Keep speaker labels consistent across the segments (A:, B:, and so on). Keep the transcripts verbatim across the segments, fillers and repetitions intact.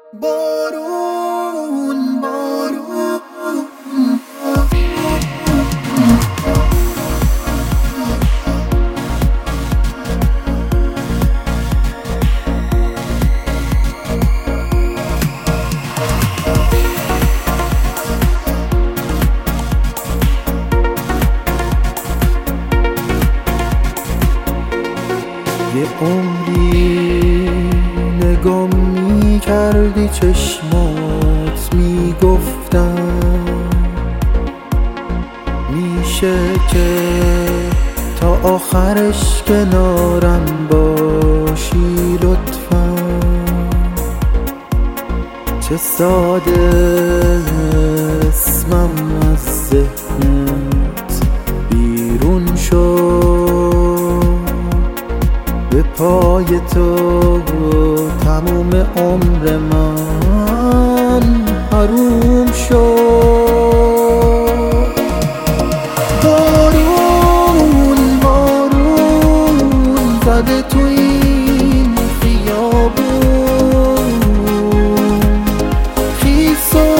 A: بارون بارون یه عمری نگام می کردی چشمات می گفتم میشه که تا آخرش کنارم باشی لطفا. چه ساده اسمم از ذهنت بیرون شد، به پای تو تموم عمر من حروم شد. بارون بارون زده تو این خیابون، خیس و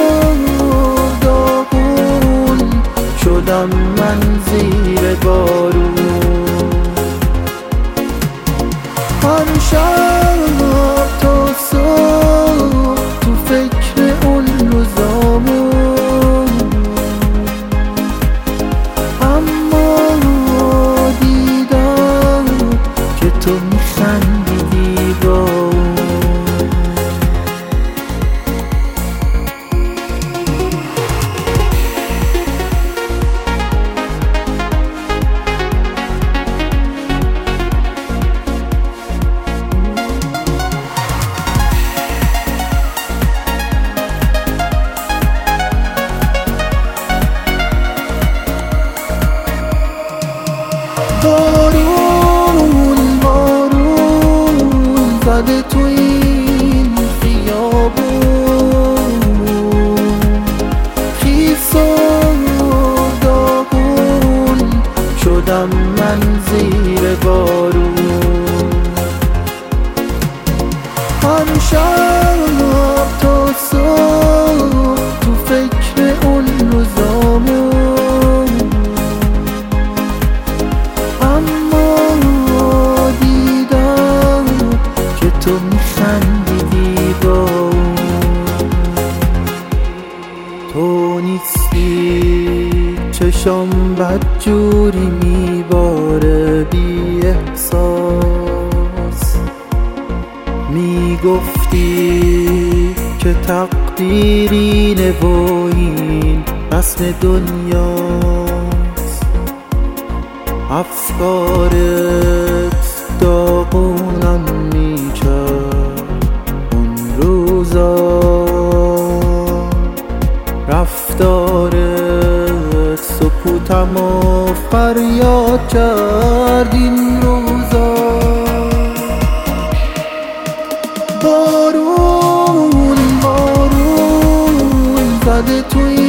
A: داغون شدم من زیر بارون. هر شب تا صبح تو فکر اون روزامون، اما دیدم که تو میخندیدی با اون. بارون بارون زده تو این خیابون، خیس و داغون شدم من زیر بارون. هر شب تا صبح تو فکر اون روزامون، تو میخندیدی با اون. تو نیستی چشم بدجوری میباره بی احساس، میگفتی که تقدیر اینه و این رسم دنیاست. افکارت داغونم میکرد اون روزا، رفتارت سکوتم و فریاد کرد این روزا. بارون بارون زده توی